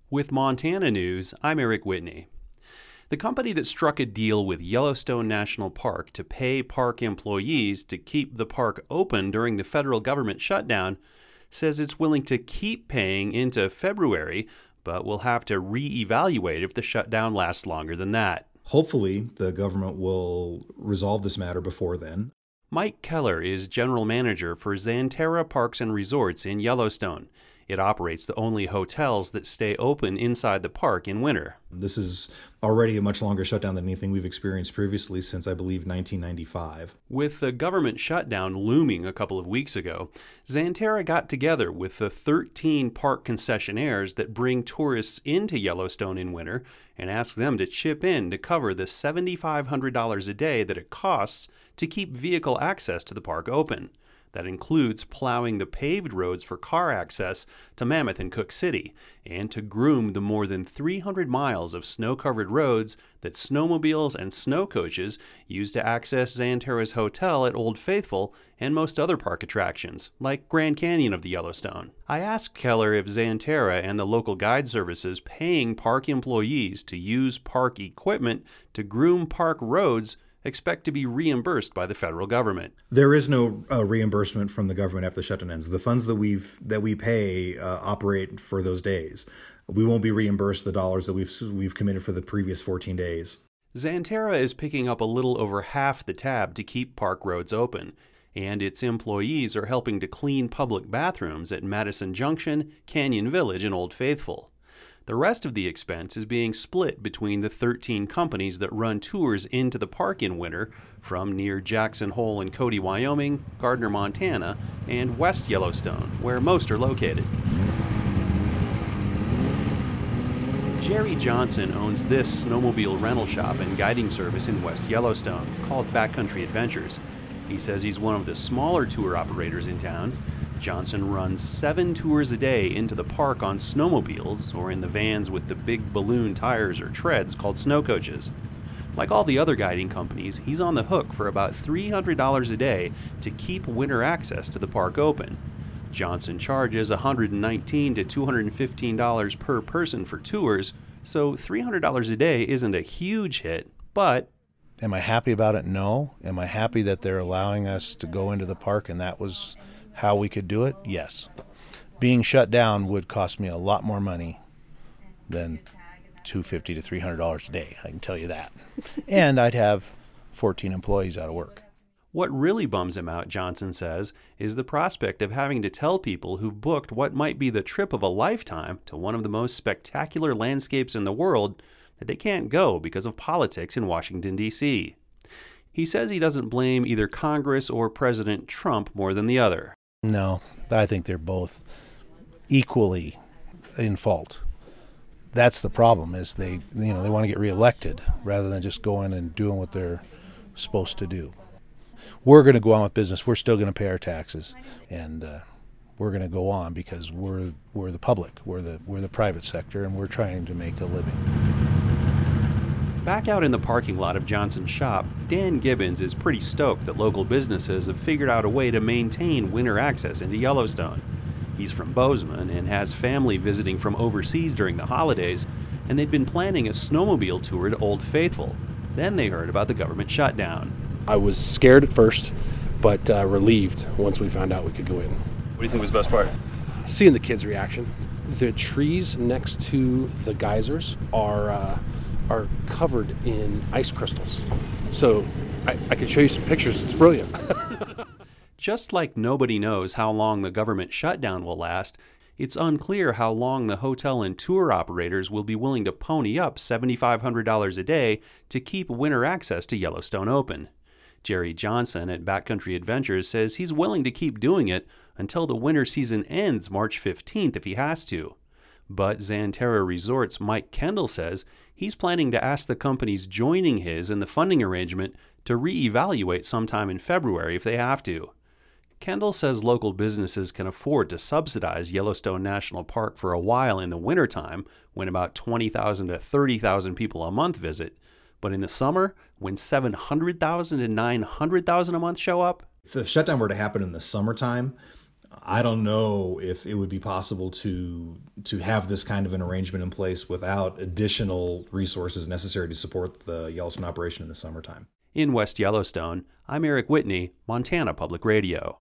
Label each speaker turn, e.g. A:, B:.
A: With Montana News, I'm Eric Whitney. The company that struck a deal with Yellowstone National Park to pay park employees to keep the park open during the federal government shutdown says it's willing to keep paying into February, but will have to reevaluate if the shutdown lasts longer than that.
B: Hopefully, the government will resolve this matter before then.
A: Mike Keller is general manager for Xanterra Parks and Resorts in Yellowstone. It operates the only hotels that stay open inside the park in winter.
B: This is already a much longer shutdown than anything we've experienced previously since, I believe, 1995.
A: With the government shutdown looming a couple of weeks ago, Xanterra got together with the 13 park concessionaires that bring tourists into Yellowstone in winter and asked them to chip in to cover the $7,500 a day that it costs to keep vehicle access to the park open. That includes plowing the paved roads for car access to Mammoth and Cook City, and to groom the more than 300 miles of snow-covered roads that snowmobiles and snow coaches use to access Xanterra's hotel at Old Faithful and most other park attractions, like Grand Canyon of the Yellowstone. I asked Keller if Xanterra and the local guide services paying park employees to use park equipment to groom park roads expect to be reimbursed by the federal government.
B: There is no reimbursement from the government after the shutdown ends. The funds that we pay operate for those days. We won't be reimbursed the dollars that we've committed for the previous 14 days.
A: Xanterra is picking up a little over half the tab to keep park roads open, and its employees are helping to clean public bathrooms at Madison Junction, Canyon Village, and Old Faithful. The rest of the expense is being split between the 13 companies that run tours into the park in winter from near Jackson Hole in Cody, Wyoming, Gardner, Montana, and West Yellowstone, where most are located. Jerry Johnson owns this snowmobile rental shop and guiding service in West Yellowstone called Backcountry Adventures. He says he's one of the smaller tour operators in town. Johnson runs 7 tours a day into the park on snowmobiles or in the vans with the big balloon tires or treads called snow coaches. Like all the other guiding companies, he's on the hook for about $300 a day to keep winter access to the park open. Johnson charges $119 to $215 per person for tours, so $300 a day isn't a huge hit, but...
C: Am I happy about it? No. Am I happy that they're allowing us to go into the park and that was how we could do it? Yes. Being shut down would cost me a lot more money than $250 to $300 a day, I can tell you that. And I'd have 14 employees out of work.
A: What really bums him out, Johnson says, is the prospect of having to tell people who've booked what might be the trip of a lifetime to one of the most spectacular landscapes in the world that they can't go because of politics in Washington, D.C. He says he doesn't blame either Congress or President Trump more than the other.
C: No, I think they're both equally in fault. That's the problem, is they want to get reelected rather than just going and doing what they're supposed to do. We're going to go on with business. We're still going to pay our taxes, and we're going to go on because we're the public. We're the private sector, and we're trying to make a living.
A: Back out in the parking lot of Johnson's shop, Dan Gibbons is pretty stoked that local businesses have figured out a way to maintain winter access into Yellowstone. He's from Bozeman and has family visiting from overseas during the holidays, and they'd been planning a snowmobile tour to Old Faithful. Then they heard about the government shutdown.
D: I was scared at first, but relieved once we found out we could go in.
E: What do you think was the best part?
D: Seeing the kids' reaction. The trees next to the geysers are covered in ice crystals. So I could show you some pictures. It's brilliant.
A: Just like nobody knows how long the government shutdown will last, it's unclear how long the hotel and tour operators will be willing to pony up $7,500 a day to keep winter access to Yellowstone open. Jerry Johnson at Backcountry Adventures says he's willing to keep doing it until the winter season ends March 15th if he has to. But Xanterra Resorts' Mike Kendall says he's planning to ask the companies joining his in the funding arrangement to reevaluate sometime in February if they have to. Kendall says local businesses can afford to subsidize Yellowstone National Park for a while in the wintertime when about 20,000 to 30,000 people a month visit. But in the summer, when 700,000 to 900,000 a month show up?
B: If the shutdown were to happen in the summertime, I don't know if it would be possible to have this kind of an arrangement in place without additional resources necessary to support the Yellowstone operation in the summertime.
A: In West Yellowstone, I'm Eric Whitney, Montana Public Radio.